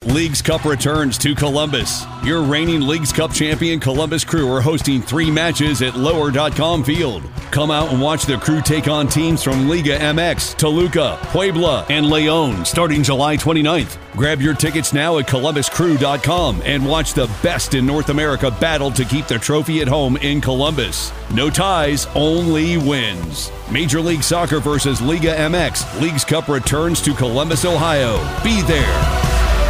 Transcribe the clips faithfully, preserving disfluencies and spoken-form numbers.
Leagues Cup returns to Columbus. Your reigning Leagues Cup champion Columbus Crew are hosting three matches at lower dot com Field. Come out and watch the Crew take on teams from Liga M X, Toluca, Puebla, and Leon starting July twenty-ninth. Grab your tickets now at columbus crew dot com and watch the best in North America battle to keep the trophy at home in Columbus. No ties, only wins. Major League Soccer versus Liga M X. Leagues Cup returns to Columbus, Ohio. Be there.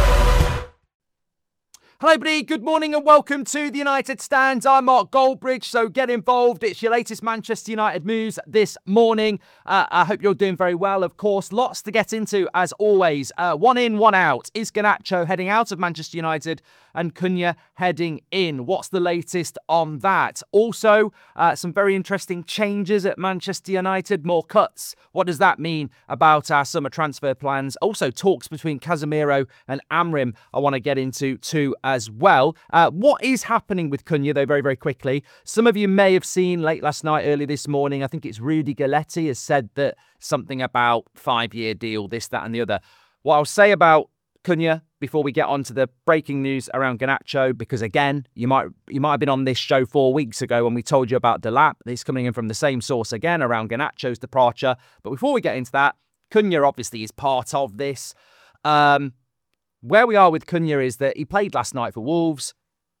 Hello, everybody. Good morning and welcome to the United Stands. I'm Mark Goldbridge, so get involved. It's your latest Manchester United news this morning. Uh, I hope you're doing very well, of course. Lots to get into, as always. Uh, one in, one out. Is Garnacho heading out of Manchester United and Cunha heading in? What's the latest on that? Also, uh, some very interesting changes at Manchester United. More cuts. What does that mean about our summer transfer plans? Also, talks between Casemiro and Amrim I want to get into too as well. Uh, what is happening with Cunha, though, very, very quickly? Some of you may have seen late last night, early this morning, I think it's Rudy Galletti has said that something about five-year deal, this, that and the other. What I'll say about Cunha before we get on to the breaking news around Garnacho, because again, you might you might have been on this show four weeks ago when we told you about Delap. It's coming in from the same source again around Garnacho's departure. But before we get into that, Cunha obviously is part of this. Um, where we are with Cunha is that he played last night for Wolves.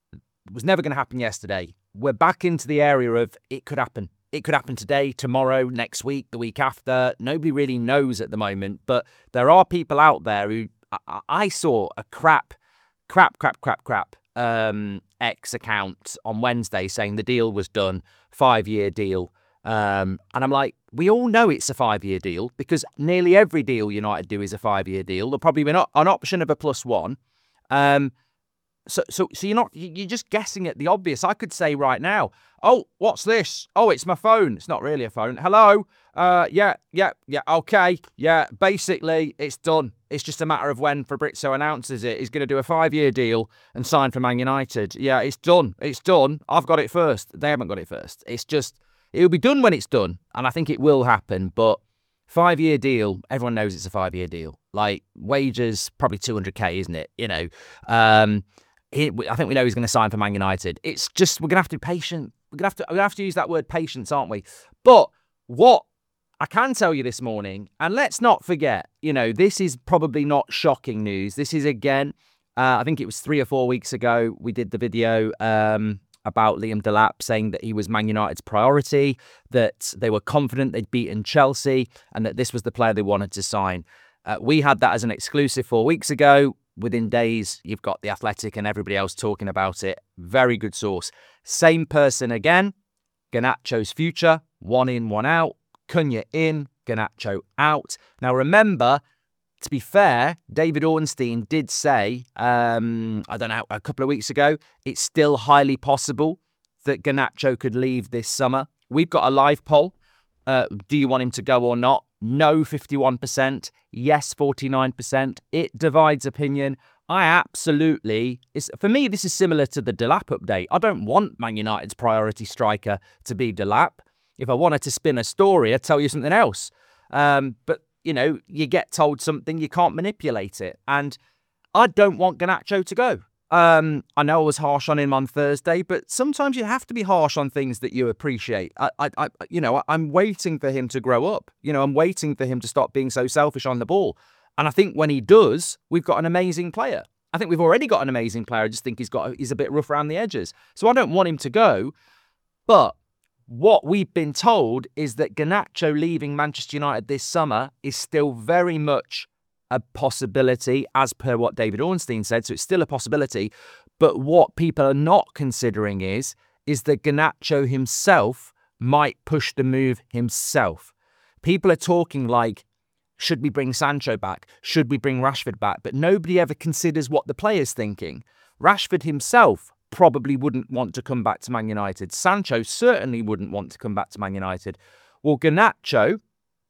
It was never going to happen yesterday. We're back into the area of it could happen. It could happen today, tomorrow, next week, the week after. Nobody really knows at the moment, but there are people out there who I, I saw a crap, crap, crap, crap, crap um, X account on Wednesday saying the deal was done, five-year deal. Um, and I'm like, we all know it's a five-year deal because nearly every deal United do is a five-year deal. There'll probably be an, an option of a plus one. Um, so, so, so you're not, you're just guessing at the obvious. I could say right now, oh, what's this? Oh, it's my phone. It's not really a phone. Hello. Uh, yeah, yeah, yeah. Okay. Yeah. Basically, it's done. It's just a matter of when Fabrizio announces it. He's going to do a five-year deal and sign for Man United. Yeah, it's done. It's done. I've got it first. They haven't got it first. It's just, it'll be done when it's done. And I think it will happen. But five-year deal, everyone knows it's a five-year deal. Like, wages, probably two hundred K, isn't it? You know, um, he, I think we know he's going to sign for Man United. It's just, we're going to have to be patient. We're going to have to, we're going to have to use that word patience, aren't we? But what I can tell you this morning, and let's not forget, you know, this is probably not shocking news. This is, again, uh, I think it was three or four weeks ago, we did the video um, about Liam Delap saying that he was Man United's priority, that they were confident they'd beaten Chelsea, and that this was the player they wanted to sign. Uh, we had that as an exclusive four weeks ago. Within days, you've got The Athletic and everybody else talking about it. Very good source. Same person again. Garnacho's future. One in, one out. Cunha in, Garnacho out. Now, remember, to be fair, David Ornstein did say, um, I don't know, a couple of weeks ago, it's still highly possible that Garnacho could leave this summer. We've got a live poll. Uh, do you want him to go or not? No, fifty-one percent. Yes, forty-nine percent. It divides opinion. I absolutely, it's, for me, this is similar to the Delap update. I don't want Man United's priority striker to be Delap. If I wanted to spin a story, I'd tell you something else. Um, but, you know, you get told something, you can't manipulate it. And I don't want Garnacho to go. Um, I know I was harsh on him on Thursday, but sometimes you have to be harsh on things that you appreciate. I, I, I you know, I'm waiting for him to grow up. You know, I'm waiting for him to stop being so selfish on the ball. And I think when he does, we've got an amazing player. I think we've already got an amazing player. I just think he's got he's a bit rough around the edges. So I don't want him to go. But what we've been told is that Garnacho leaving Manchester United this summer is still very much a possibility, as per what David Ornstein said. So it's still a possibility. But what people are not considering is, is that Garnacho himself might push the move himself. People are talking like, should we bring Sancho back? Should we bring Rashford back? But nobody ever considers what the player's thinking. Rashford himself probably wouldn't want to come back to Man United. Sancho certainly wouldn't want to come back to Man United. Well, Garnacho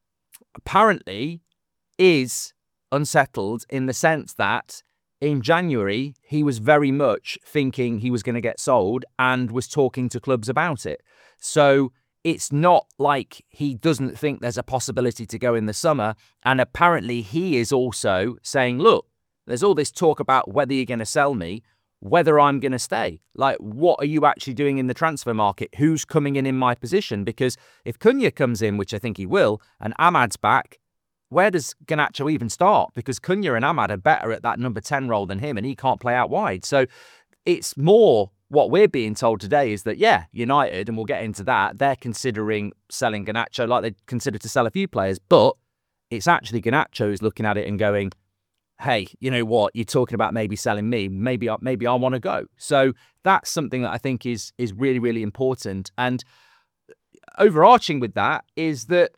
apparently is unsettled in the sense that in January, he was very much thinking he was going to get sold and was talking to clubs about it. So it's not like he doesn't think there's a possibility to go in the summer. And apparently he is also saying, look, There's all this talk about whether you're going to sell me, whether I'm going to stay. Like, what are you actually doing in the transfer market? Who's coming in in my position? Because if Cunha comes in, which I think he will, and Ahmad's back, where does Garnacho even start? Because Cunha and Ahmad are better at that number ten role than him, and he can't play out wide. So it's more what we're being told today is that, yeah, United, and we'll get into that, they're considering selling Garnacho like they consider to sell a few players, but it's actually Garnacho who's looking at it and going, hey, you know what, you're talking about maybe selling me, maybe I, maybe I want to go. So that's something that I think is is really, really important. And overarching with that is that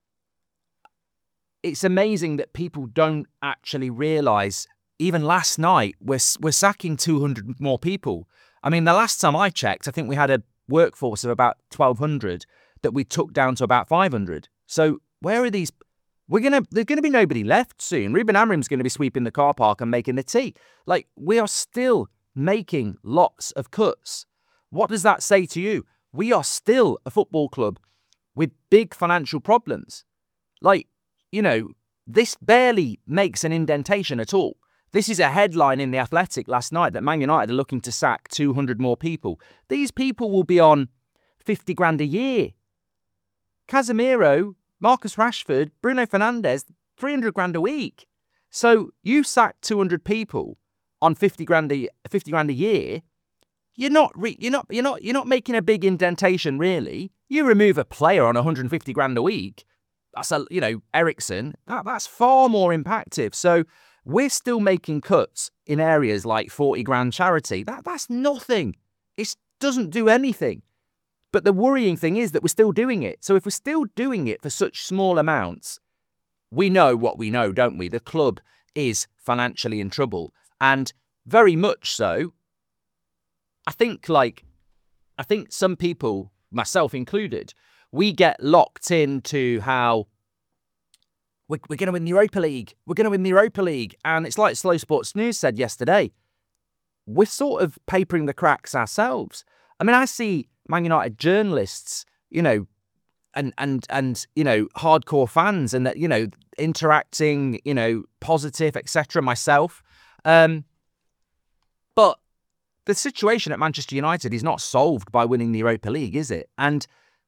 it's amazing that people don't actually realise, even last night, we're, we're sacking two hundred more people. I mean, the last time I checked, I think we had a workforce of about twelve hundred that we took down to about five hundred. So where are these... We're gonna. There's gonna be nobody left soon. Ruben Amorim's gonna be sweeping the car park and making the tea. Like, we are still making lots of cuts. What does that say to you? We are still a football club with big financial problems. Like, you know, this barely makes an indentation at all. This is a headline in The Athletic last night that Man United are looking to sack two hundred more people. These people will be on fifty grand a year. Casemiro, Marcus Rashford, Bruno Fernandes, three hundred grand a week. So you sack two hundred people on fifty grand a fifty grand a year. You're not re- you're not you're not you're not making a big indentation really. You remove a player on one hundred fifty grand a week. That's a you know Eriksen. That that's far more impactful. So we're still making cuts in areas like forty grand charity. That that's nothing. It doesn't do anything. But the worrying thing is that we're still doing it. So if we're still doing it for such small amounts, we know what we know, don't we? The club is financially in trouble. And very much so. I think, like, I think some people, myself included, we get locked into how we're, we're going to win the Europa League. We're going to win the Europa League. And it's like Slow Sports News said yesterday. We're sort of papering the cracks ourselves. I mean, I see Man United journalists, you know, and and and you know, hardcore fans, and that you know, interacting, you know, positive, et cetera. Myself, um, but the situation at Manchester United is not solved by winning the Europa League, is it? And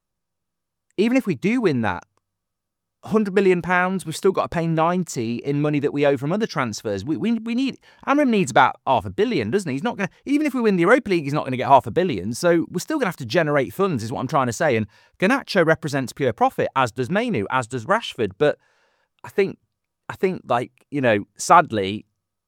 even if we do win that, one hundred million pounds, we've still got to pay ninety in money that we owe from other transfers. We we we need Amorim needs about half a billion, doesn't he? He's not going to, even if we win the Europa League, he's not going to get half a billion. So we're still going to have to generate funds, is what I'm trying to say. And Garnacho represents pure profit, as does Mainu, as does Rashford. But I think I think like, you know, sadly,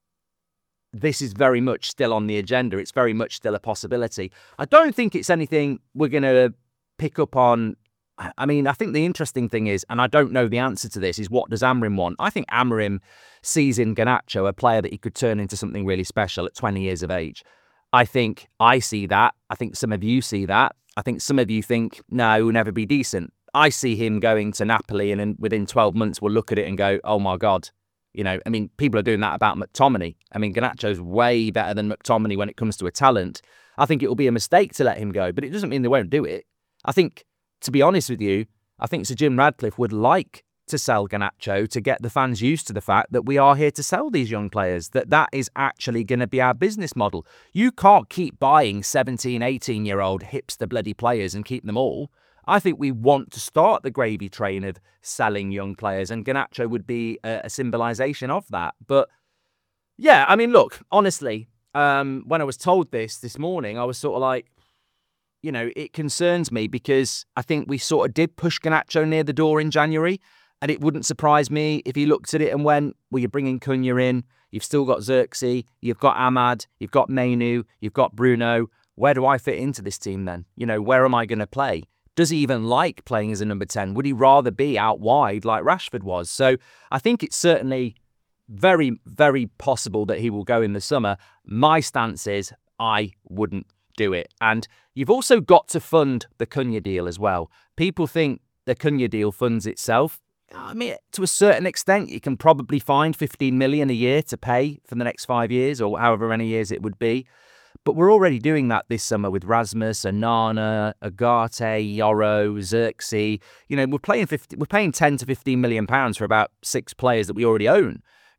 this is very much still on the agenda. It's very much still a possibility. I don't think it's anything we're going to pick up on. I mean, I think the interesting thing is, and I don't know the answer to this, is what does Amorim want? I think Amorim sees in Garnacho a player that he could turn into something really special at twenty years of age. I think I see that. I think some of you see that. I think some of you think, no, he'll never be decent. I see him going to Napoli and in, within twelve months we'll look at it and go, oh my God. You know, I mean, people are doing that about McTominay. I mean, Garnacho's way better than McTominay when it comes to a talent. I think it will be a mistake to let him go, but it doesn't mean they won't do it. I think, to be honest with you, I think Sir Jim Radcliffe would like to sell Garnacho to get the fans used to the fact that we are here to sell these young players, that that is actually going to be our business model. You can't keep buying seventeen, eighteen-year-old hipster bloody players and keep them all. I think we want to start the gravy train of selling young players, and Garnacho would be a, a symbolisation of that. But, yeah, I mean, look, honestly, um, when I was told this this morning, I was sort of like, you know, it concerns me because I think we sort of did push Garnacho near the door in January, and it wouldn't surprise me if he looked at it and went, well, you're bringing Cunha in, you've still got Xerxes, you've got Ahmad, you've got Mainu, you've got Bruno. Where do I fit into this team then? You know, where am I going to play? Does he even like playing as a number ten? Would he rather be out wide like Rashford was? So I think it's certainly very, very possible that he will go in the summer. My stance is I wouldn't do it. And you've also got to fund the Cunha deal as well. People think the Cunha deal funds itself. I mean, to a certain extent, you can probably find fifteen million a year to pay for the next five years or however many years it would be. But we're already doing that this summer with Rasmus, Onana, Agate, Yoro, Xerxes. You know, we're playing fifty, we're paying ten to fifteen million pounds for about six players that we already own.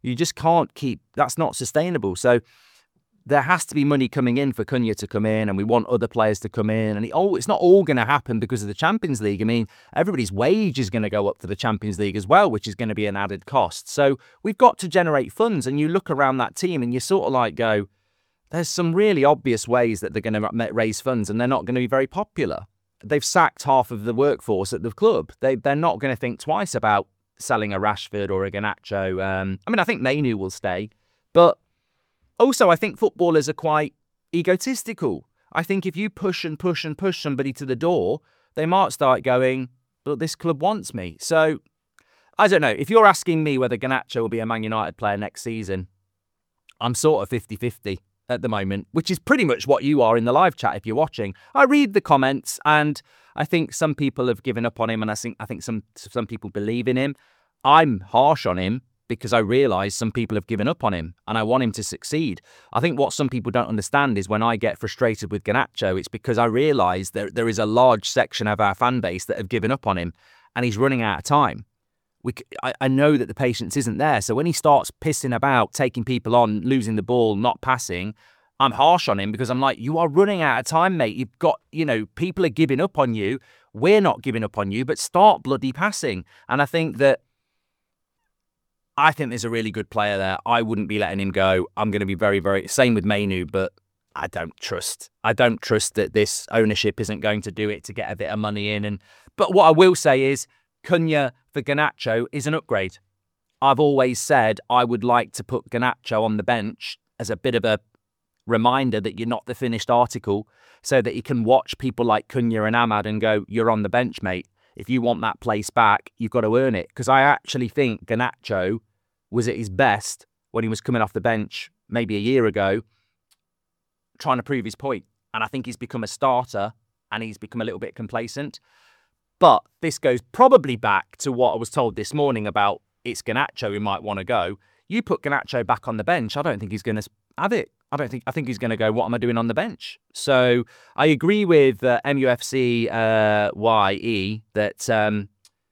You just can't keep, that's not sustainable. So there has to be money coming in for Cunha to come in, and we want other players to come in. And it, oh, it's not all going to happen because of the Champions League. I mean, everybody's wage is going to go up for the Champions League as well, which is going to be an added cost. So we've got to generate funds. And you look around that team and you sort of like go, there's some really obvious ways that they're going to raise funds, and they're not going to be very popular. They've sacked half of the workforce at the club. They, they're not going to think twice about selling a Rashford or a Garnacho. Um, I mean, I think Mainoo will stay, but also, I think footballers are quite egotistical. I think if you push and push and push somebody to the door, they might start going, but this club wants me. So, I don't know. If you're asking me whether Garnacho will be a Man United player next season, I'm sort of fifty-fifty at the moment, which is pretty much what you are in the live chat if you're watching. I read the comments, and I think some people have given up on him, and I think I think some some people believe in him. I'm harsh on him, because I realise some people have given up on him and I want him to succeed. I think what some people don't understand is when I get frustrated with Garnacho, it's because I realise there there is a large section of our fan base that have given up on him and he's running out of time. We, I, I know that the patience isn't there. So when he starts pissing about, taking people on, losing the ball, not passing, I'm harsh on him because I'm like, you are running out of time, mate. You've got, you know, people are giving up on you. We're not giving up on you, but start bloody passing. And I think that I think there's a really good player there. I wouldn't be letting him go. I'm going to be very, very... Same with Mainoo, but I don't trust. I don't trust that this ownership isn't going to do it to get a bit of money in. And But what I will say is Cunha for Garnacho is an upgrade. I've always said I would like to put Garnacho on the bench as a bit of a reminder that you're not the finished article, so that you can watch people like Cunha and Ahmad and go, you're on the bench, mate. If you want that place back, you've got to earn it. Because I actually think Garnacho was at his best when he was coming off the bench maybe a year ago, trying to prove his point. And I think he's become a starter and he's become a little bit complacent. But this goes probably back to what I was told this morning about it's Garnacho who might want to go. You put Garnacho back on the bench, I don't think he's going to have it. I don't think. I think he's going to go, what am I doing on the bench? So I agree with uh, M U F C uh, Y E that, um,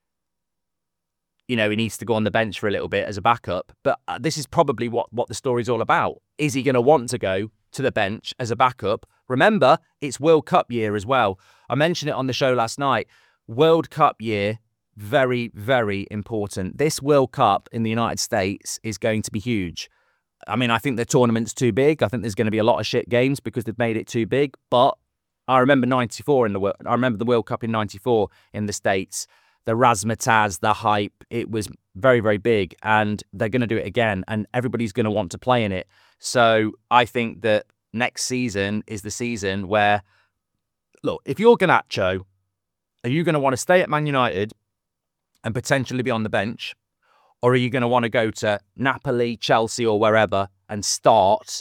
you know, he needs to go on the bench for a little bit as a backup. But uh, this is probably what, what the story's all about. Is he going to want to go to the bench as a backup? Remember, it's World Cup year as well. I mentioned it on the show last night. World Cup year, very, very important. This World Cup in the United States is going to be huge. I mean, I think the tournament's too big. I think there's going to be a lot of shit games because they've made it too big. But I remember ninety-four in the world. I remember the World Cup in ninety-four in the States. The razzmatazz, the hype, it was very, very big. And they're going to do it again. And everybody's going to want to play in it. So I think that next season is the season where, look, if you're Garnacho, are you going to want to stay at Man United and potentially be on the bench? Or are you going to want to go to Napoli, Chelsea or wherever and start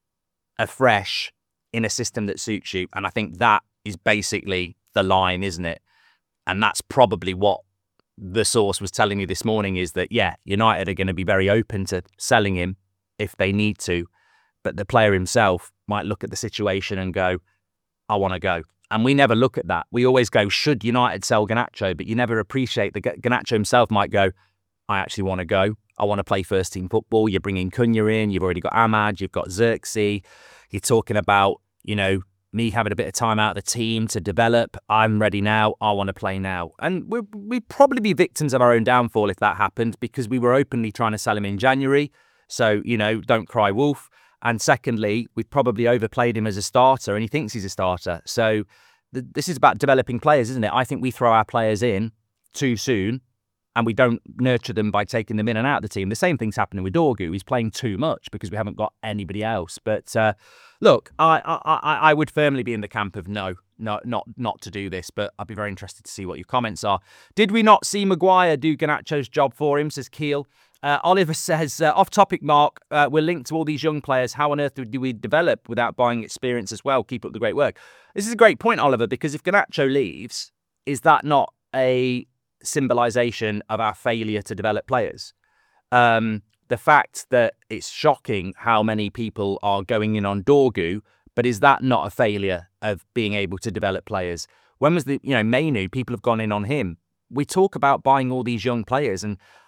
afresh in a system that suits you? And I think that is basically the line, isn't it? And that's probably what the source was telling me this morning is that, yeah, United are going to be very open to selling him if they need to. But the player himself might look at the situation and go, I want to go. And we never look at that. We always go, should United sell Garnacho? But you never appreciate that Garnacho himself might go, I actually want to go. I want to play first team football. You're bringing Cunha in. You've already got Ahmad. You've got Xerxes. You're talking about, you know, me having a bit of time out of the team to develop. I'm ready now. I want to play now. And we'd, we'd probably be victims of our own downfall if that happened because we were openly trying to sell him in January. So, you know, don't cry wolf. And secondly, we've probably overplayed him as a starter and he thinks he's a starter. So th- this is about developing players, isn't it? I think we throw our players in too soon. And we don't nurture them by taking them in and out of the team. The same thing's happening with Dorgu. He's playing too much because we haven't got anybody else. But uh, look, I, I I would firmly be in the camp of no, no, not not to do this. But I'd be very interested to see what your comments are. Did we not see Maguire do Garnacho's job for him? Says Keel. Uh, Oliver says, uh, off topic, Mark, uh, we're linked to all these young players. How on earth do we develop without buying experience as well? Keep up the great work. This is a great point, Oliver, because if Garnacho leaves, is that not a symbolisation of our failure to develop players? Um, the fact that it's shocking how many people are going in on Dorgu, but is that not a failure of being able to develop players? When was the, you know, Mainoo, people have gone in on him. We talk about buying all these young players, and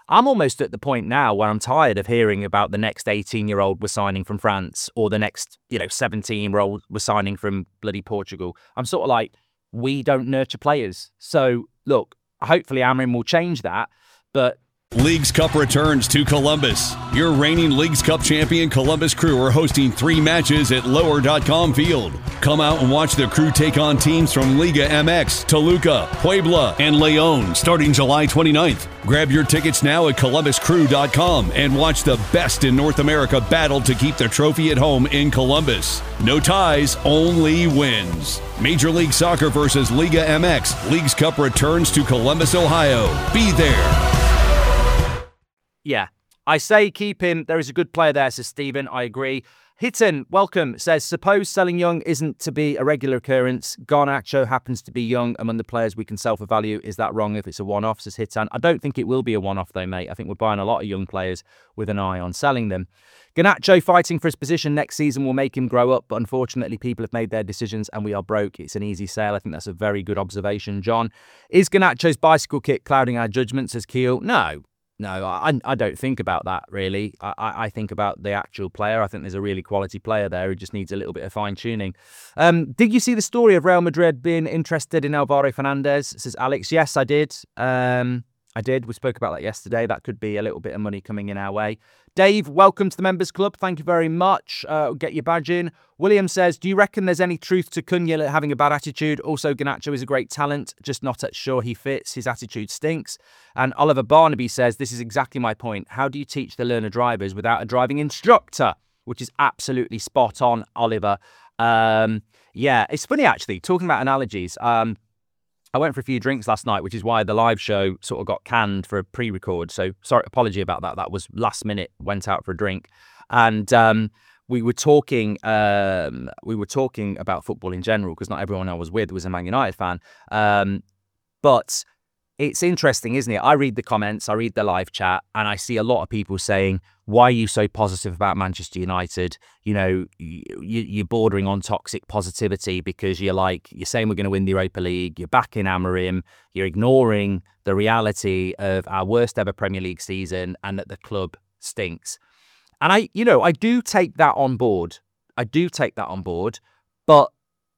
I'm almost at the point now where I'm tired of hearing about the next eighteen-year-old we're signing from France or the next, you know, seventeen-year-old we're signing from bloody Portugal. I'm sort of like, we don't nurture players. So, look, hopefully Amorim will change that, but Leagues Cup returns to Columbus. Your reigning Leagues Cup champion Columbus Crew are hosting three matches at lower dot com Field. Come out and watch the Crew take on teams from Liga M X, Toluca, Puebla, and Leon starting July twenty-ninth. Grab your tickets now at columbus crew dot com and watch the best in North America battle to keep the trophy at home in Columbus. No ties, only wins. Major League Soccer versus Liga M X. Leagues Cup returns to Columbus, Ohio. Be there. Yeah, I say keep him. There is a good player there, says Stephen. I agree. Hitton, welcome, says, suppose selling young isn't to be a regular occurrence. Garnacho happens to be young among the players we can sell for value. Is that wrong if it's a one-off, says Hitton? I don't think it will be a one-off, though, mate. I think we're buying a lot of young players with an eye on selling them. Garnacho fighting for his position next season will make him grow up, but unfortunately people have made their decisions and we are broke. It's an easy sale. I think that's a very good observation, John. Is Garnacho's bicycle kick clouding our judgment, says Keel? No. No, I, I don't think about that, really. I, I think about the actual player. I think there's a really quality player there who just needs a little bit of fine-tuning. Um, did you see the story of Real Madrid being interested in Alvaro Fernandez, says Alex? Yes, I did. Um, I did. We spoke about that yesterday. That could be a little bit of money coming in our way. Dave, welcome to the Members Club. Thank you very much. Uh, get your badge in. William says, do you reckon there's any truth to Cunha having a bad attitude? Also, Garnacho is a great talent, just not sure he fits. His attitude stinks. And Oliver Barnaby says, this is exactly my point. How do you teach the learner drivers without a driving instructor? Which is absolutely spot on, Oliver. Um, yeah, it's funny, actually, talking about analogies. Um, I went for a few drinks last night, which is why the live show sort of got canned for a pre-record. So sorry, apology about that. That was last minute, went out for a drink. And um, we were talking um, we were talking about football in general, because not everyone I was with was a Man United fan. Um, but it's interesting, isn't it? I read the comments, I read the live chat, and I see a lot of people saying, why are you so positive about Manchester United? You know, you, you're bordering on toxic positivity because you're like, you're saying we're going to win the Europa League, you're backing Amorim, you're ignoring the reality of our worst ever Premier League season and that the club stinks. And I, you know, I do take that on board. I do take that on board. But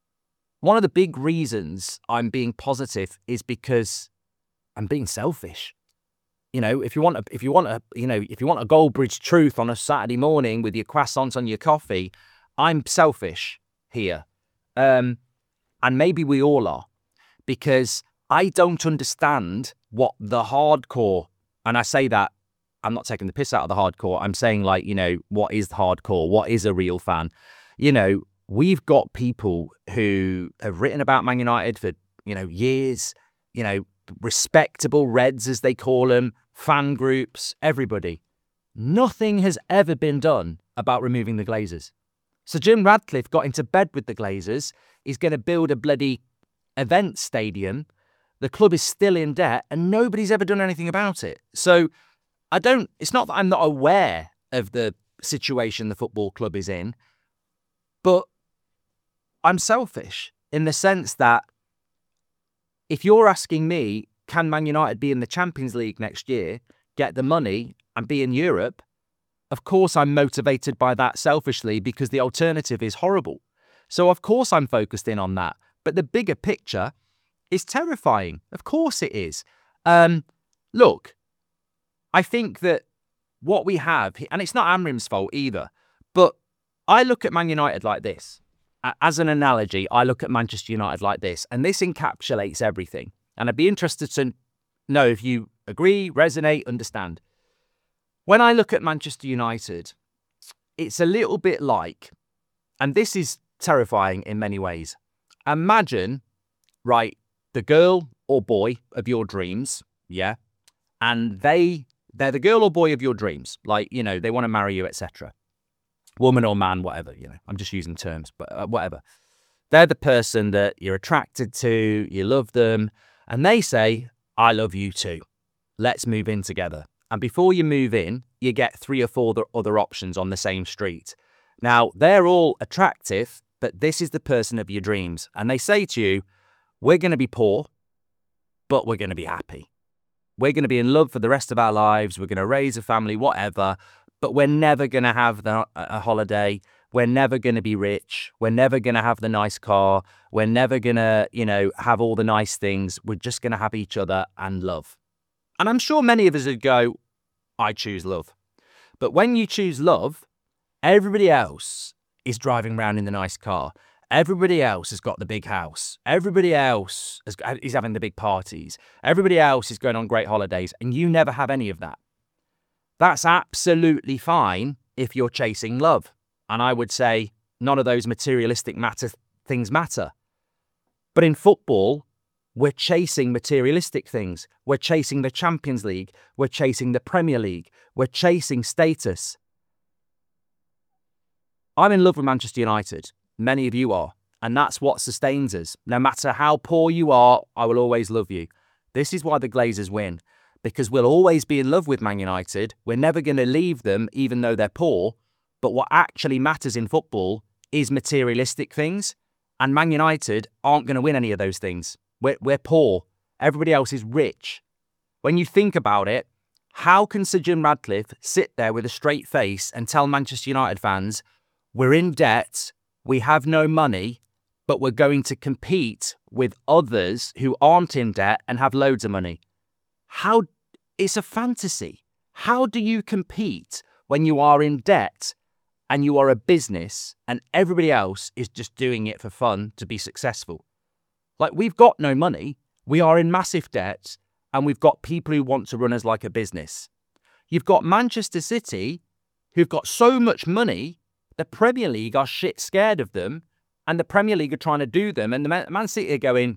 one of the big reasons I'm being positive is because I'm being selfish. You know, if you want a, if you want a, you know, if you want a Goldbridge truth on a Saturday morning with your croissants on your coffee, I'm selfish here. Um, and maybe we all are, because I don't understand what the hardcore, and I say that, I'm not taking the piss out of the hardcore. I'm saying, like, you know, what is hardcore? What is a real fan? You know, we've got people who have written about Man United for, you know, years, you know, respectable Reds, as they call them, fan groups, everybody. Nothing has ever been done about removing the Glazers. So Jim Radcliffe got into bed with the Glazers. He's going to build a bloody event stadium. The club is still in debt and nobody's ever done anything about it. So I don't, it's not that I'm not aware of the situation the football club is in, but I'm selfish in the sense that if you're asking me, can Man United be in the Champions League next year, get the money and be in Europe? Of course I'm motivated by that selfishly, because the alternative is horrible. So of course I'm focused in on that. But the bigger picture is terrifying. Of course it is. Um, look, I think that what we have, and it's not Amorim's fault either, but I look at Man United like this. As an analogy, I look at Manchester United like this, and this encapsulates everything. And I'd be interested to know if you agree, resonate, understand. When I look at Manchester United, it's a little bit like, and this is terrifying in many ways. Imagine, right, the girl or boy of your dreams, yeah, and they, they're the girl or boy of your dreams. Like, you know, they want to marry you, et cetera. Woman or man, whatever, you know, I'm just using terms, but uh, whatever. They're the person that you're attracted to, you love them, and they say, I love you too. Let's move in together. And before you move in, you get three or four other options on the same street. Now, they're all attractive, but this is the person of your dreams. And they say to you, we're going to be poor, but we're going to be happy. We're going to be in love for the rest of our lives. We're going to raise a family, whatever. But we're never going to have the, a holiday. We're never going to be rich. We're never going to have the nice car. We're never going to, you know, have all the nice things. We're just going to have each other and love. And I'm sure many of us would go, I choose love. But when you choose love, everybody else is driving around in the nice car. Everybody else has got the big house. Everybody else is, is having the big parties. Everybody else is going on great holidays. And you never have any of that. That's absolutely fine if you're chasing love. And I would say none of those materialistic matter things matter. But in football, we're chasing materialistic things. We're chasing the Champions League. We're chasing the Premier League. We're chasing status. I'm in love with Manchester United. Many of you are. And that's what sustains us. No matter how poor you are, I will always love you. This is why the Glazers win. Because we'll always be in love with Man United. We're never going to leave them even though they're poor. But what actually matters in football is materialistic things. And Man United aren't going to win any of those things. We're, we're poor. Everybody else is rich. When you think about it, how can Sir Jim Ratcliffe sit there with a straight face and tell Manchester United fans, we're in debt, we have no money, but we're going to compete with others who aren't in debt and have loads of money? How? It's a fantasy. How do you compete when you are in debt and you are a business and everybody else is just doing it for fun to be successful? Like, we've got no money, we are in massive debt, and we've got people who want to run us like a business. You've got Manchester City, who've got so much money, the Premier League are shit scared of them, and the Premier League are trying to do them, and the Man, Man City are going,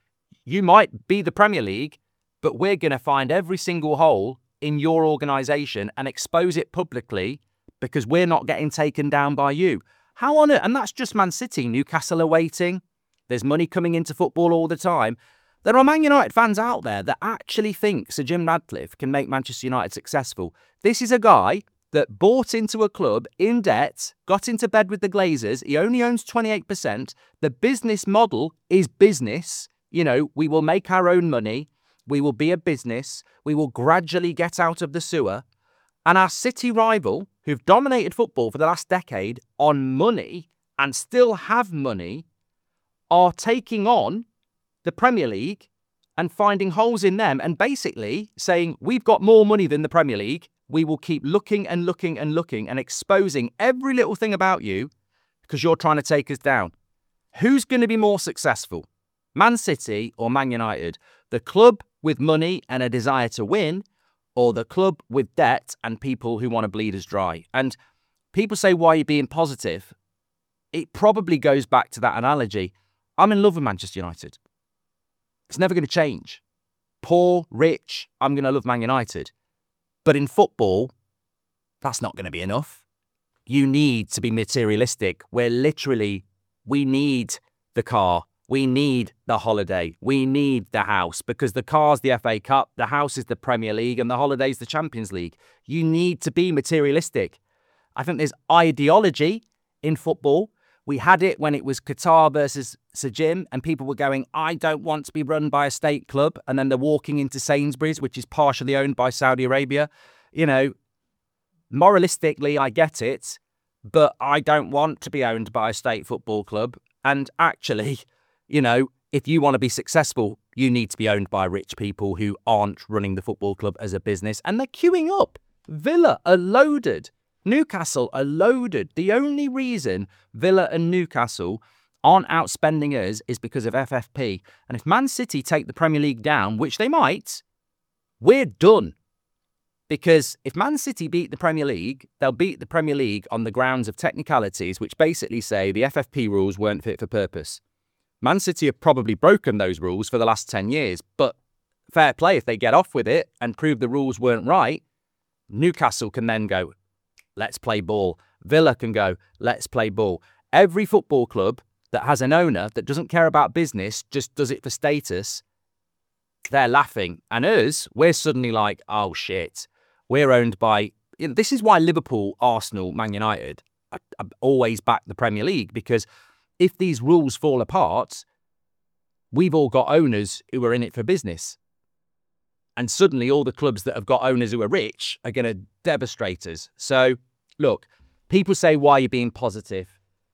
you might be the Premier League, but we're going to find every single hole in your organisation and expose it publicly because we're not getting taken down by you. How on it? And that's just Man City. Newcastle are waiting. There's money coming into football all the time. There are Man United fans out there that actually think Sir Jim Ratcliffe can make Manchester United successful. This is a guy that bought into a club in debt, got into bed with the Glazers. He only owns twenty-eight percent. The business model is business. You know, we will make our own money. We will be a business. We will gradually get out of the sewer. And our City rival, who've dominated football for the last decade on money and still have money, are taking on the Premier League and finding holes in them and basically saying, we've got more money than the Premier League. We will keep looking and looking and looking and exposing every little thing about you because you're trying to take us down. Who's going to be more successful? Man City or Man United? The club with money and a desire to win, or the club with debt and people who want to bleed us dry? And people say, why are you being positive? It probably goes back to that analogy. I'm in love with Manchester United. It's never going to change. Poor, rich, I'm going to love Man United. But in football, that's not going to be enough. You need to be materialistic. We're literally, we need the car. We need the holiday. We need the house because the car's the F A Cup, the house is the Premier League, and the holiday's the Champions League. You need to be materialistic. I think there's ideology in football. We had it when it was Qatar versus Sir Jim, and people were going, I don't want to be run by a state club. And then they're walking into Sainsbury's, which is partially owned by Saudi Arabia. You know, moralistically, I get it, but I don't want to be owned by a state football club. And actually, you know, if you want to be successful, you need to be owned by rich people who aren't running the football club as a business. And they're queuing up. Villa are loaded. Newcastle are loaded. The only reason Villa and Newcastle aren't outspending us is because of F F P. And if Man City take the Premier League down, which they might, we're done. Because if Man City beat the Premier League, they'll beat the Premier League on the grounds of technicalities, which basically say the F F P rules weren't fit for purpose. Man City have probably broken those rules for the last ten years, but fair play if they get off with it and prove the rules weren't right. Newcastle can then go, let's play ball. Villa can go, let's play ball. Every football club that has an owner that doesn't care about business, just does it for status, they're laughing. And us, we're suddenly like, oh shit, we're owned by... You know, this is why Liverpool, Arsenal, Man United are, are always back the Premier League, because if these rules fall apart, we've all got owners who are in it for business. And suddenly all the clubs that have got owners who are rich are going to devastate us. So, look, people say, why are you being positive?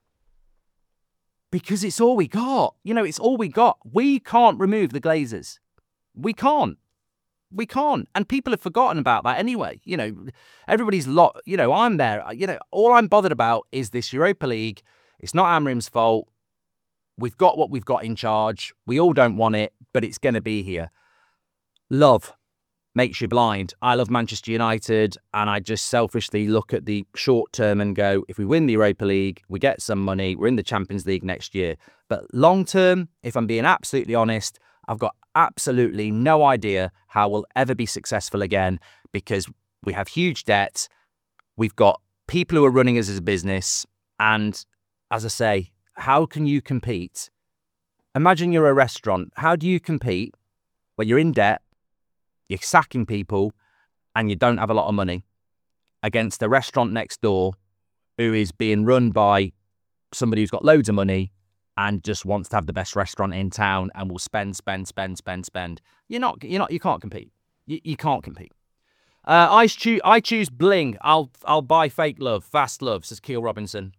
Because it's all we got. You know, it's all we got. We can't remove the Glazers. We can't. We can't. And people have forgotten about that anyway. You know, everybody's lot, you know, I'm there. You know, all I'm bothered about is this Europa League. It's not Amrim's fault. We've got what we've got in charge. We all don't want it, but it's going to be here. Love makes you blind. I love Manchester United, and I just selfishly look at the short term and go, if we win the Europa League, we get some money, we're in the Champions League next year. But long term, if I'm being absolutely honest, I've got absolutely no idea how we'll ever be successful again, because we have huge debt. We've got people who are running us as a business. And as I say, how can you compete? Imagine you're a restaurant. How do you compete when you're in debt, you're sacking people, and you don't have a lot of money against a restaurant next door who is being run by somebody who's got loads of money and just wants to have the best restaurant in town and will spend, spend, spend, spend, spend? You're not, you're not, you can't compete. You, you can't compete. Uh, I choose, I choose bling. I'll, I'll buy fake love, fast love, says Keel Robinson.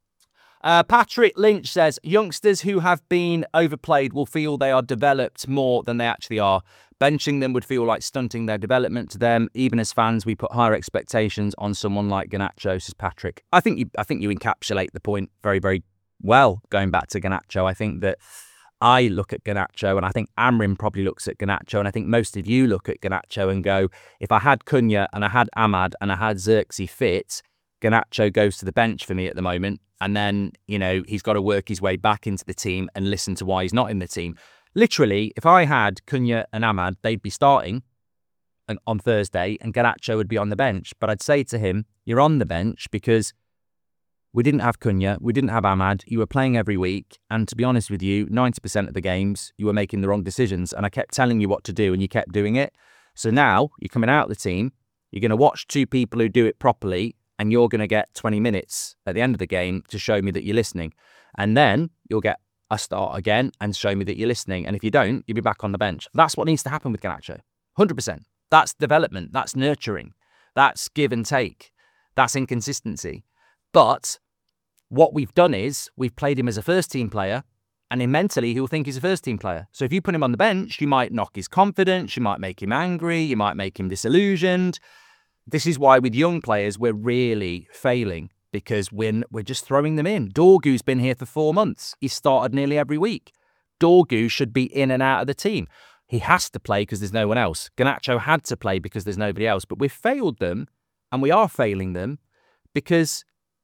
Uh, Patrick Lynch says, youngsters who have been overplayed will feel they are developed more than they actually are. Benching them would feel like stunting their development to them. Even as fans, we put higher expectations on someone like Garnacho, says Patrick. I think you, I think you encapsulate the point very, very well, going back to Garnacho. I think that I look at Garnacho, and I think Amrim probably looks at Garnacho, and I think most of you look at Garnacho and go, if I had Cunha and I had Ahmad and I had Xerxes fit, Garnacho goes to the bench for me at the moment. And then, you know, he's got to work his way back into the team and listen to why he's not in the team. Literally, if I had Cunha and Ahmad, they'd be starting on Thursday and Garnacho would be on the bench. But I'd say to him, you're on the bench because we didn't have Cunha, we didn't have Ahmad, you were playing every week. And to be honest with you, ninety percent of the games, you were making the wrong decisions. And I kept telling you what to do and you kept doing it. So now you're coming out of the team, you're going to watch two people who do it properly, and you're going to get twenty minutes at the end of the game to show me that you're listening. And then you'll get a start again and show me that you're listening. And if you don't, you'll be back on the bench. That's what needs to happen with Garnacho. one hundred percent. That's development. That's nurturing. That's give and take. That's inconsistency. But what we've done is we've played him as a first team player, and then mentally he'll think he's a first team player. So if you put him on the bench, you might knock his confidence, you might make him angry, you might make him disillusioned. This is why with young players, we're really failing, because we're, we're just throwing them in. Dorgu's been here for four months. He's started nearly every week. Dorgu should be in and out of the team. He has to play because there's no one else. Garnacho had to play because there's nobody else. But we've failed them, and we are failing them, because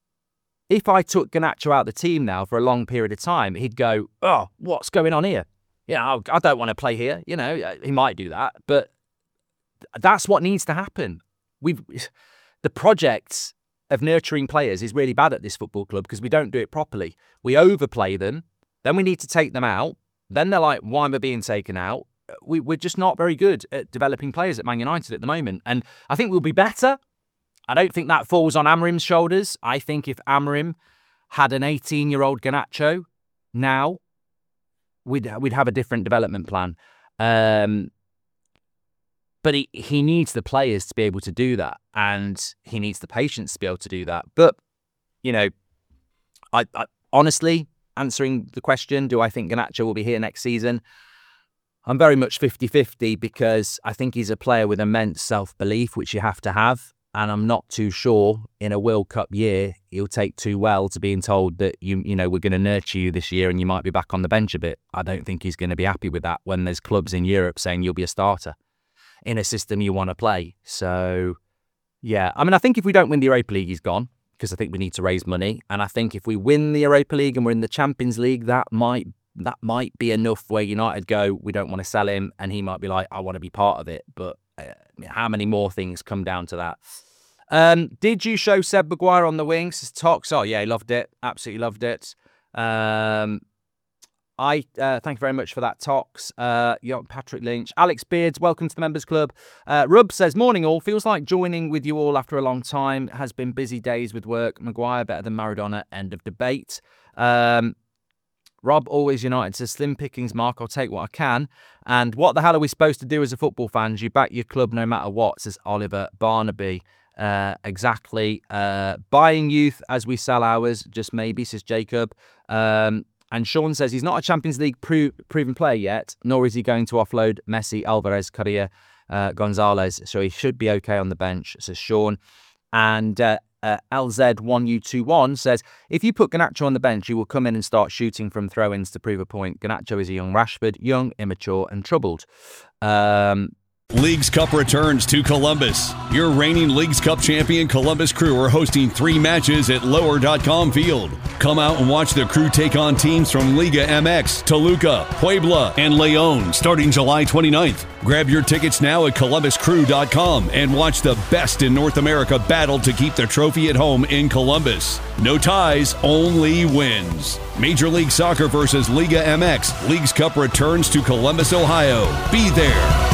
if I took Garnacho out of the team now for a long period of time, he'd go, oh, what's going on here? Yeah, I don't want to play here. You know, he might do that, but that's what needs to happen. We've the project of nurturing players is really bad at this football club because we don't do it properly. We overplay them, then we need to take them out. Then they're like, why am I being taken out? We, we're just not very good at developing players at Man United at the moment. And I think we'll be better. I don't think that falls on Amrim's shoulders. I think if Amrim had an eighteen-year-old Garnacho now, we'd, we'd have a different development plan. Um, but he, he needs the players to be able to do that. And he needs the patience to be able to do that. But, you know, I, I honestly, answering the question, do I think Garnacho will be here next season? I'm very much fifty-fifty because I think he's a player with immense self-belief, which you have to have. And I'm not too sure in a World Cup year, he'll take too well to being told that, you you know, we're going to nurture you this year and you might be back on the bench a bit. I don't think he's going to be happy with that when there's clubs in Europe saying you'll be a starter in a system you want to play. So, yeah, I mean, I think if we don't win the Europa League, he's gone because I think we need to raise money. And I think if we win the Europa League and we're in the Champions League, that might that might be enough where United go, we don't want to sell him. And he might be like, I want to be part of it. But uh, how many more things come down to that? Um, did you show Seb Maguire on the wings? Says Tox. Oh, yeah, he loved it. Absolutely loved it. Um, I uh, thank you very much for that, Tox. Uh, Patrick Lynch. Alex Beards, welcome to the Members Club. Uh, Rub says, morning all. Feels like joining with you all after a long time. Has been busy days with work. Maguire better than Maradona. End of debate. Um, Rob, always United, says slim pickings, Mark. I'll take what I can. And what the hell are we supposed to do as a football fans? You back your club no matter what, says Oliver Barnaby. Uh, exactly. Uh, buying youth as we sell ours, just maybe, says Jacob. Um, and Sean says he's not a Champions League pro- proven player yet, nor is he going to offload Messi, Alvarez, Correa, uh, Gonzalez. So he should be okay on the bench, says Sean. And uh, uh, L Z one U two one says, if you put Garnacho on the bench, you will come in and start shooting from throw-ins to prove a point. Garnacho is a young Rashford, young, immature and troubled. Um... Leagues Cup returns to Columbus. Your reigning Leagues Cup champion Columbus Crew are hosting three matches at lower dot com field. Come out and watch the Crew take on teams from Liga M X, Toluca, Puebla, and Leon starting July twenty-ninth. Grab your tickets now at columbus crew dot com and watch the best in North America battle to keep the trophy at home in Columbus. No ties, only wins. Major League Soccer versus Liga M X. Leagues Cup returns to Columbus, Ohio. Be there.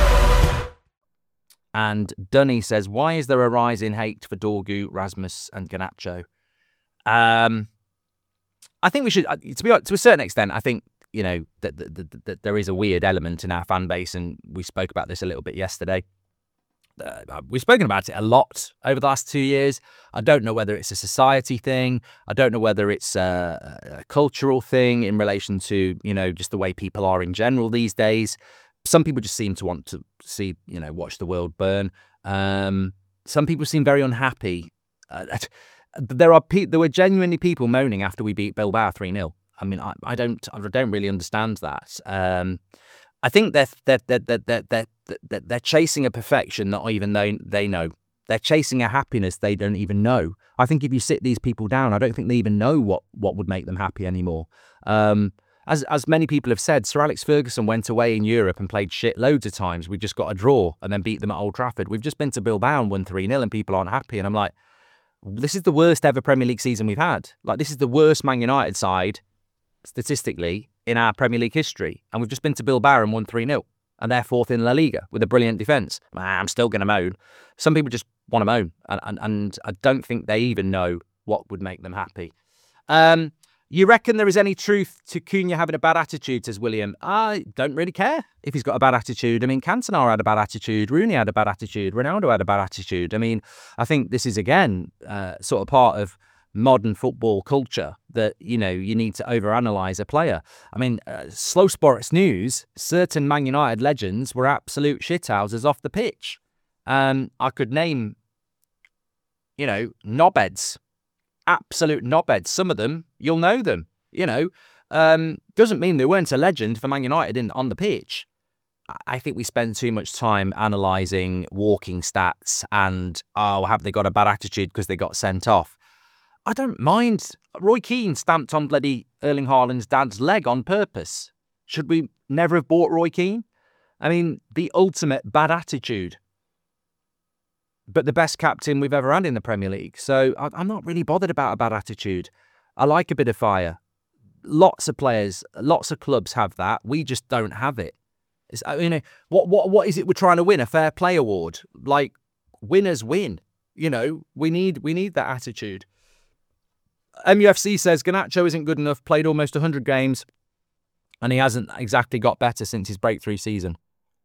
And Dunny says, why is there a rise in hate for Dorgu, Rasmus and Garnacho? Um, I think we should, to be honest, to a certain extent, I think, you know, that, that, that, that there is a weird element in our fan base, and we spoke about this a little bit yesterday. Uh, we've spoken about it a lot over the last two years. I don't know whether it's a society thing. I don't know whether it's a, a cultural thing in relation to, you know, just the way people are in general these days. Some people just seem to want to see, you know, watch the world burn. Um, some people seem very unhappy. Uh, there are pe- there were genuinely people moaning after we beat Bilbao three nil. I mean, I, I don't I don't really understand that. Um, I think they're they're they're they're they're, they're, they're chasing a perfection that even they they know. They're chasing a happiness they don't even know. I think if you sit these people down, I don't think they even know what what would make them happy anymore. Um, As as many people have said, Sir Alex Ferguson went away in Europe and played shit loads of times. We just got a draw and then beat them at Old Trafford. We've just been to Bilbao and won three nil and people aren't happy. And I'm like, this is the worst ever Premier League season we've had. Like, this is the worst Man United side, statistically, in our Premier League history. And we've just been to Bilbao and won three nil. And they're fourth in La Liga with a brilliant defence. I'm still going to moan. Some people just want to moan. And, and, and I don't think they even know what would make them happy. Um... You reckon there is any truth to Cunha having a bad attitude, says William? I don't really care if he's got a bad attitude. I mean, Cantona had a bad attitude. Rooney had a bad attitude. Ronaldo had a bad attitude. I mean, I think this is, again, uh, sort of part of modern football culture that, you know, you need to overanalyze a player. I mean, uh, Slow Sports News, certain Man United legends were absolute shithouses off the pitch. Um, I could name, you know, knobheads. Absolute knobheads. Some of them, you'll know them, you know. Um, doesn't mean they weren't a legend for Man United in, on the pitch. I think we spend too much time analysing walking stats and, oh, have they got a bad attitude because they got sent off? I don't mind. Roy Keane stamped on bloody Erling Haaland's dad's leg on purpose. Should we never have bought Roy Keane? I mean, the ultimate bad attitude. But the best captain we've ever had in the Premier League. So I'm not really bothered about a bad attitude. I like a bit of fire. Lots of players, lots of clubs have that. We just don't have it. It's, you know, what what what is it we're trying to win? A fair play award? Like, winners win. You know, we need we need that attitude. M U F C says Garnacho isn't good enough. Played almost one hundred games, and he hasn't exactly got better since his breakthrough season.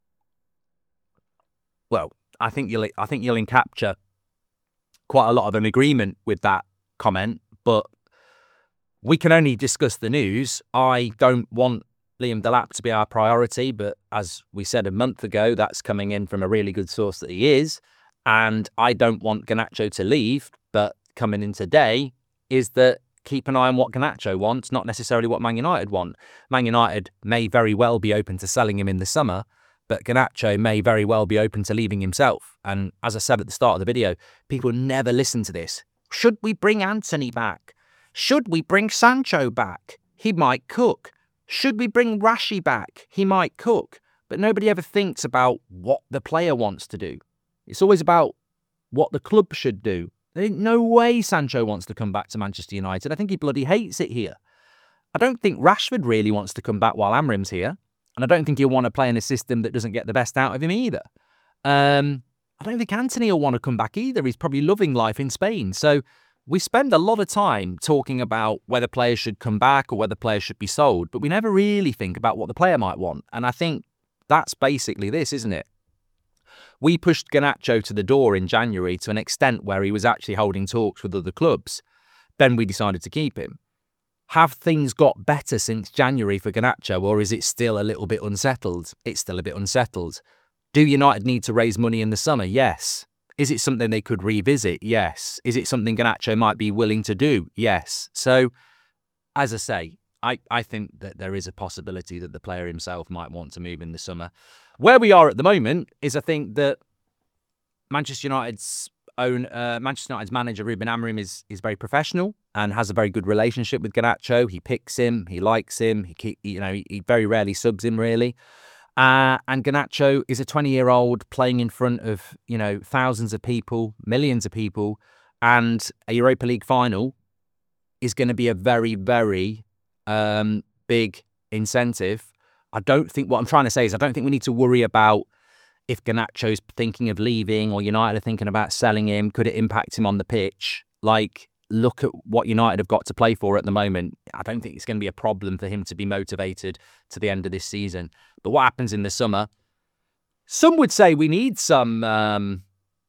Well, I think you'll I think you'll capture quite a lot of an agreement with that comment, but we can only discuss the news. I don't want Liam Delap to be our priority, but as we said a month ago, that's coming in from a really good source that he is. And I don't want Garnacho to leave, but coming in today is that keep an eye on what Garnacho wants, not necessarily what Man United want. Man United may very well be open to selling him in the summer, but Garnacho may very well be open to leaving himself. And as I said at the start of the video, people never listen to this. Should we bring Anthony back? Should we bring Sancho back? He might cook. Should we bring Rashi back? He might cook. But nobody ever thinks about what the player wants to do. It's always about what the club should do. There's no way Sancho wants to come back to Manchester United. I think he bloody hates it here. I don't think Rashford really wants to come back while Amrim's here. And I don't think he'll want to play in a system that doesn't get the best out of him either. Um, I don't think Anthony will want to come back either. He's probably loving life in Spain. So we spend a lot of time talking about whether players should come back or whether players should be sold, but we never really think about what the player might want. And I think that's basically this, isn't it? We pushed Garnacho to the door in January to an extent where he was actually holding talks with other clubs. Then we decided to keep him. Have things got better since January for Garnacho, or is it still a little bit unsettled? It's still a bit unsettled. Do United need to raise money in the summer? Yes. Is it something they could revisit? Yes. Is it something Garnacho might be willing to do? Yes. So, as I say, I, I think that there is a possibility that the player himself might want to move in the summer. Where we are at the moment is I think that Manchester United's own uh, Manchester United's manager Ruben Amorim is is very professional and has a very good relationship with Garnacho. He picks him, he likes him. He keep, you know he, he very rarely subs him really. Uh, and Garnacho is a twenty-year-old playing in front of you know thousands of people, millions of people, and a Europa League final is going to be a very very um, big incentive. I don't think what I'm trying to say is I don't think we need to worry about if Garnacho's thinking of leaving or United are thinking about selling him. Could it impact him on the pitch? Like, look at what United have got to play for at the moment. I don't think it's going to be a problem for him to be motivated to the end of this season. But what happens in the summer? Some would say we need some um,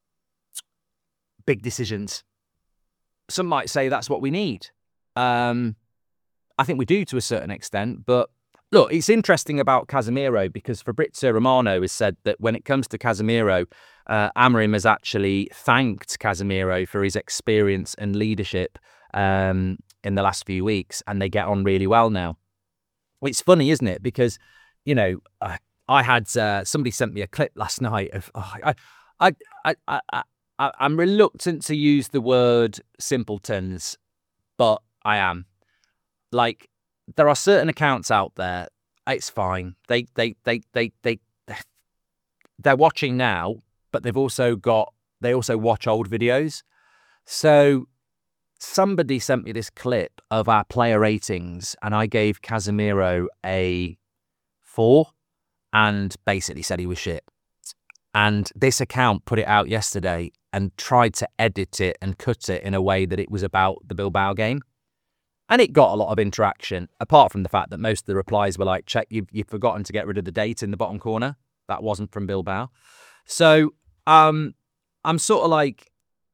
big decisions. Some might say that's what we need. Um, I think we do to a certain extent, but look, it's interesting about Casemiro because Fabrizio Romano has said that when it comes to Casemiro, uh, Amorim has actually thanked Casemiro for his experience and leadership um, in the last few weeks, and they get on really well now. It's funny, isn't it? Because, you know, I, I had uh, somebody sent me a clip last night of oh, I, I, I, I, I, I'm reluctant to use the word simpletons, but I am. Like, there are certain accounts out there. It's fine. They, they, they, they, they, they're watching now, but they've also got, they also watch old videos. So somebody sent me this clip of our player ratings and I gave Casemiro a four and basically said he was shit. And this account put it out yesterday and tried to edit it and cut it in a way that it was about the Bilbao game. And it got a lot of interaction, apart from the fact that most of the replies were like, check, you've, you've forgotten to get rid of the date in the bottom corner. That wasn't from Bilbao. So um, I'm sort of like,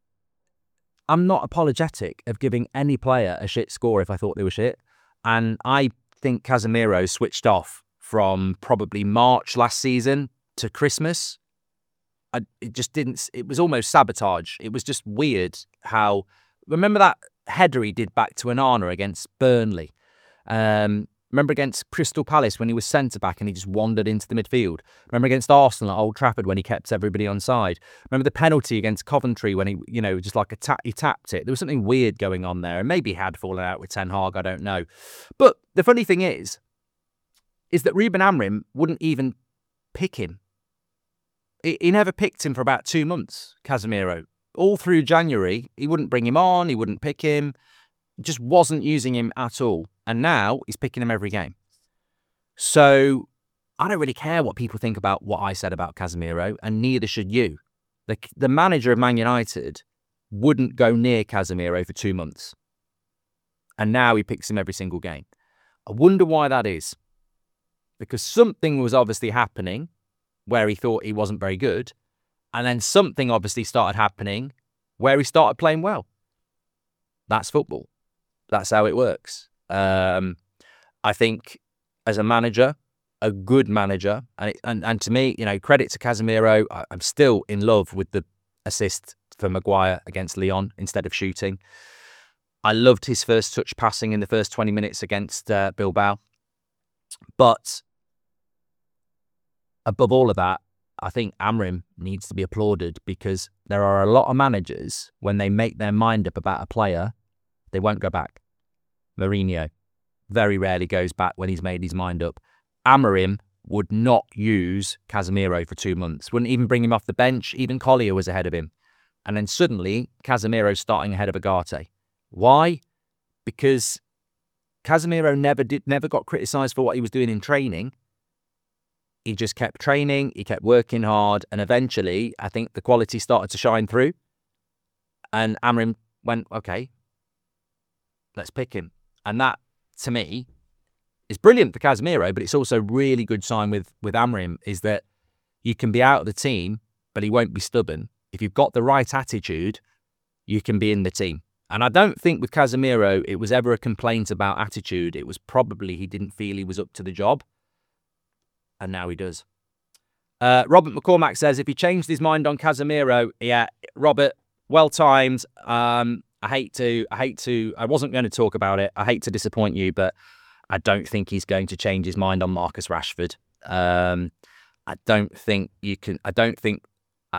I'm not apologetic of giving any player a shit score if I thought they were shit. And I think Casemiro switched off from probably March last season to Christmas. I, it just didn't, it was almost sabotage. It was just weird how, remember that header he did back to Onana against Burnley. Um, remember against Crystal Palace when he was centre-back and he just wandered into the midfield. Remember against Arsenal at Old Trafford when he kept everybody on side. Remember the penalty against Coventry when he, you know, just like a ta- he tapped it. There was something weird going on there. And maybe he had fallen out with Ten Hag, I don't know. But the funny thing is, is that Ruben Amorim wouldn't even pick him. He, he never picked him for about two months, Casemiro. All through January, he wouldn't bring him on, he wouldn't pick him, just wasn't using him at all. And now he's picking him every game. So I don't really care what people think about what I said about Casemiro, and neither should you. The, the manager of Man United wouldn't go near Casemiro for two months. And now he picks him every single game. I wonder why that is. Because something was obviously happening where he thought he wasn't very good. And then something obviously started happening where he started playing well. That's football. That's how it works. Um, I think as a manager, a good manager, and, it, and and to me, you know, credit to Casemiro, I, I'm still in love with the assist for Maguire against Lyon instead of shooting. I loved his first touch passing in the first twenty minutes against uh, Bilbao. But above all of that, I think Amorim needs to be applauded because there are a lot of managers, when they make their mind up about a player, they won't go back. Mourinho very rarely goes back when he's made his mind up. Amorim would not use Casemiro for two months, wouldn't even bring him off the bench. Even Collier was ahead of him. And then suddenly, Casemiro's starting ahead of Ugarte. Why? Because Casemiro never did, never got criticised for what he was doing in training. He just kept training, he kept working hard, and eventually, I think the quality started to shine through. And Amorim went, okay, let's pick him. And that, to me, is brilliant for Casemiro, but it's also a really good sign with, with Amorim, is that you can be out of the team, but he won't be stubborn. If you've got the right attitude, you can be in the team. And I don't think with Casemiro, it was ever a complaint about attitude. It was probably he didn't feel he was up to the job. And now he does. Uh, Robert McCormack says, if he changed his mind on Casemiro, yeah, Robert, well timed. Um, I hate to, I hate to, I wasn't going to talk about it. I hate to disappoint you, but I don't think he's going to change his mind on Marcus Rashford. Um, I don't think you can, I don't think, I,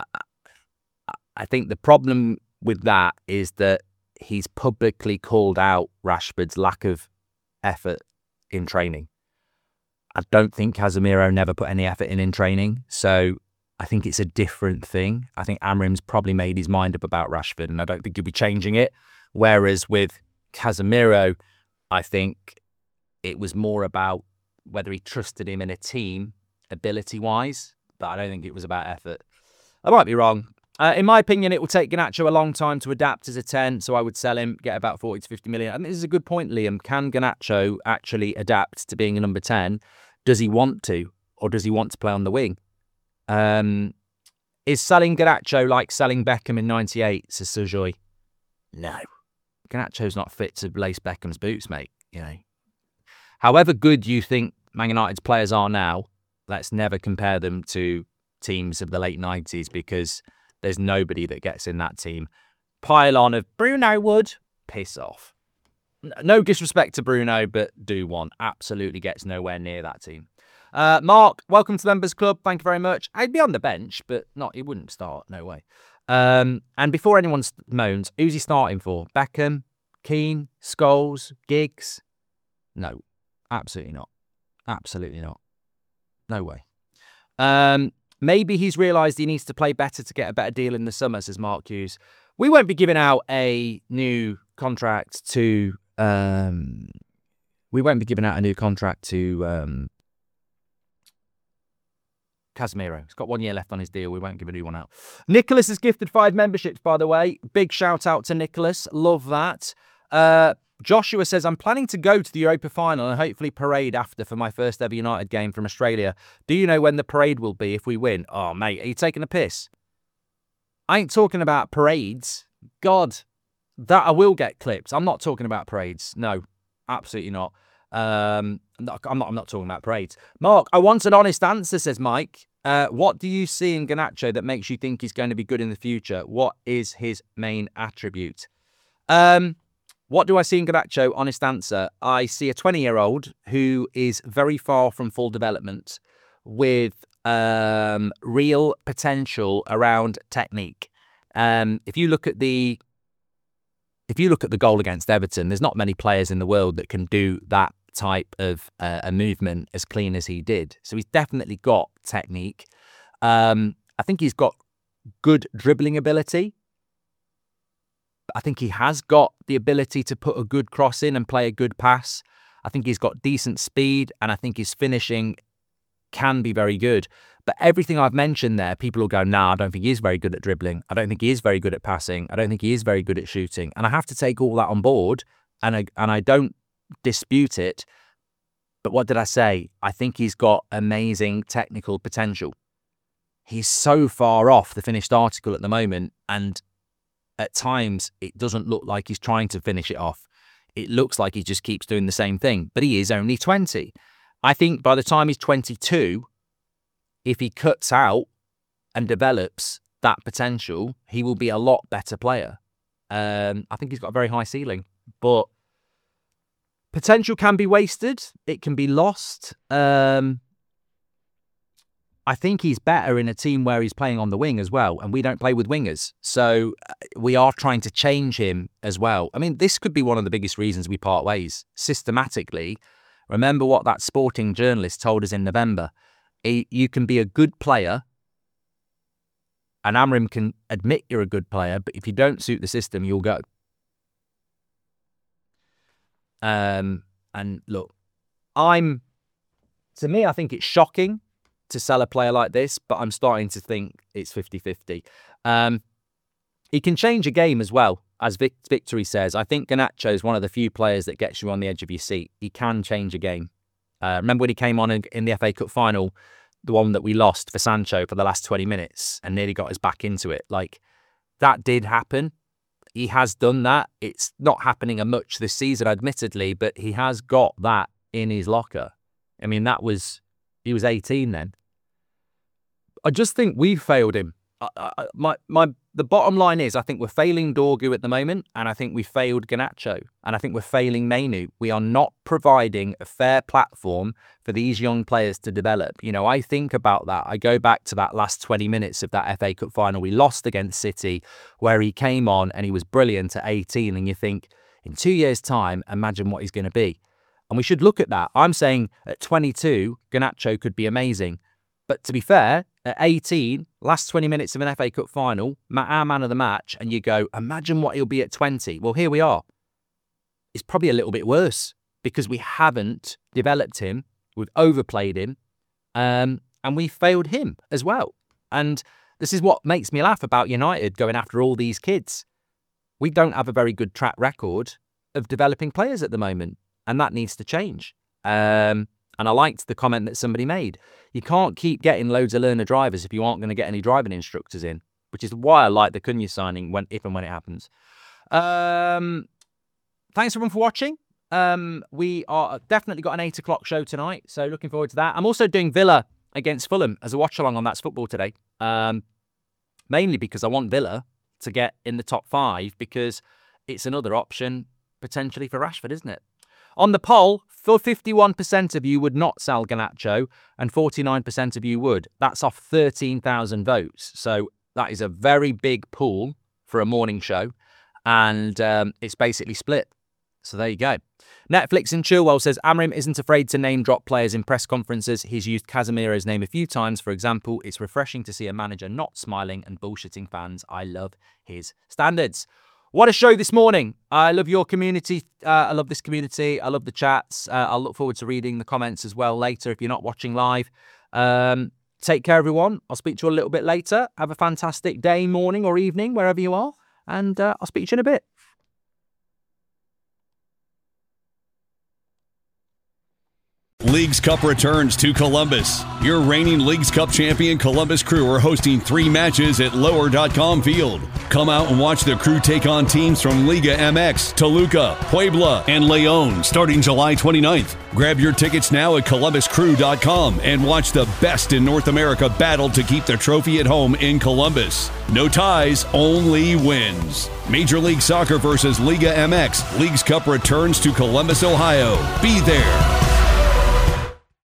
I think the problem with that is that he's publicly called out Rashford's lack of effort in training. I don't think Casemiro never put any effort in in training. So I think it's a different thing. I think Amorim's probably made his mind up about Rashford, and I don't think he'll be changing it. Whereas with Casemiro, I think it was more about whether he trusted him in a team ability-wise, but I don't think it was about effort. I might be wrong. Uh, in my opinion, it will take Garnacho a long time to adapt as a ten, so I would sell him, get about forty to fifty million. And this is a good point, Liam. Can Garnacho actually adapt to being a number ten? Does he want to, or does he want to play on the wing? Um, is selling Garnacho like selling Beckham in ninety-eight, says Sujoy? No. Garnacho's not fit to lace Beckham's boots, mate. You know. However good you think Man United's players are now, let's never compare them to teams of the late nineties, because there's nobody that gets in that team. Pile on of Bruno Wood, piss off. No disrespect to Bruno, but do one. Absolutely gets nowhere near that team. Uh, Mark, welcome to the Members Club. Thank you very much. I'd be on the bench, but not. He wouldn't start. No way. Um, and before anyone moans, who's he starting for? Beckham, Keane, Scholes, Giggs? No, absolutely not. Absolutely not. No way. Um, maybe he's realised he needs to play better to get a better deal in the summer, says Mark Hughes. We won't be giving out a new contract to... Um, we won't be giving out a new contract to um, Casemiro. He's got one year left on his deal. We won't give a new one out. Nicholas has gifted five memberships, by the way. Big shout out to Nicholas. Love that. Uh, Joshua says, I'm planning to go to the Europa final and hopefully parade after for my first ever United game from Australia. Do you know when the parade will be if we win? Oh, mate, are you taking a piss? I ain't talking about parades. God, that I will get clips. I'm not talking about parades. No, absolutely not. Um, I'm not, I'm not, I'm not talking about parades. Mark, I want an honest answer, says Mike. Uh, what do you see in Garnacho that makes you think he's going to be good in the future? What is his main attribute? Um, what do I see in Garnacho? Honest answer. I see a twenty-year-old who is very far from full development with um, real potential around technique. Um, if you look at the If you look at the goal against Everton, there's not many players in the world that can do that type of uh, a movement as clean as he did. So he's definitely got technique. Um, I think he's got good dribbling ability. I think he has got the ability to put a good cross in and play a good pass. I think he's got decent speed, and I think his finishing can be very good. But everything I've mentioned there, people will go, nah, I don't think he is very good at dribbling. I don't think he is very good at passing. I don't think he is very good at shooting. And I have to take all that on board, and I, and I don't dispute it. But what did I say? I think he's got amazing technical potential. He's so far off the finished article at the moment, and at times it doesn't look like he's trying to finish it off. It looks like he just keeps doing the same thing, but he is only twenty. I think by the time he's twenty-two, if he cuts out and develops that potential, he will be a lot better player. Um, I think he's got a very high ceiling, but potential can be wasted. It can be lost. Um, I think he's better in a team where he's playing on the wing as well, and we don't play with wingers. So we are trying to change him as well. I mean, this could be one of the biggest reasons we part ways systematically. Remember what that sporting journalist told us in November. You can be a good player, and Amorim can admit you're a good player, but if you don't suit the system, you'll go. Um, and look, I'm, to me, I think it's shocking to sell a player like this, but I'm starting to think it's fifty-fifty. Um, He can change a game as well, as Vic- Victory says. I think Garnacho is one of the few players that gets you on the edge of your seat. He can change a game. Uh, remember when he came on in, in the F A Cup final, the one that we lost for Sancho for the last twenty minutes and nearly got us back into it? Like, that did happen. He has done that. It's not happening a much this season, admittedly, but he has got that in his locker. I mean, that was, he was eighteen then. I just think we failed him. I, I, my my the bottom line is I think we're failing Dorgu at the moment, and I think we failed Garnacho, and I think we're failing Mainoo. We are not providing a fair platform for these young players to develop. You know, I think about that. I go back to that last twenty minutes of that F A Cup final we lost against City, where he came on and he was brilliant at eighteen, and you think, in two years' time, imagine what he's going to be. And we should look at that. I'm saying at twenty-two, Garnacho could be amazing. But to be fair, at eighteen, last twenty minutes of an F A Cup final, our man of the match, and you go, imagine what he'll be at twenty. Well, here we are. It's probably a little bit worse because we haven't developed him, we've overplayed him, um, and we failed him as well. And this is what makes me laugh about United going after all these kids. We don't have a very good track record of developing players at the moment, and that needs to change. Um... And I liked the comment that somebody made. You can't keep getting loads of learner drivers if you aren't going to get any driving instructors in, which is why I like the Cunha signing when, if and when it happens. Um, thanks everyone for watching. Um, we are definitely got an eight o'clock show tonight, so looking forward to that. I'm also doing Villa against Fulham as a watch along on That's Football today, um, mainly because I want Villa to get in the top five because it's another option potentially for Rashford, isn't it? On the poll, fifty-one percent of you would not sell Garnacho and forty-nine percent of you would. That's off thirteen thousand votes. So that is a very big pool for a morning show. And um, it's basically split. So there you go. Netflix and Chilwell says Amorim isn't afraid to name drop players in press conferences. He's used Casemiro's name a few times. For example, it's refreshing to see a manager not smiling and bullshitting fans. I love his standards. What a show this morning. I love your community. Uh, I love this community. I love the chats. Uh, I'll look forward to reading the comments as well later if you're not watching live. Um, take care, everyone. I'll speak to you a little bit later. Have a fantastic day, morning or evening, wherever you are. And uh, I'll speak to you in a bit. Leagues Cup returns to Columbus. Your reigning Leagues Cup champion Columbus Crew are hosting three matches at lower dot com Field. Come out and watch the Crew take on teams from Liga M X, Toluca, Puebla, and Leon starting July twenty-ninth. Grab your tickets now at columbus crew dot com and watch the best in North America battle to keep the trophy at home in Columbus. No ties, only wins. Major League Soccer versus Liga M X. Leagues Cup returns to Columbus, Ohio. Be there.